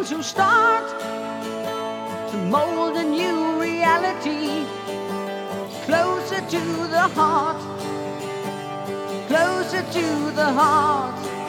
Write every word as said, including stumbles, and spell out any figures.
going to start to mold a new reality, closer to the heart, closer to the heart.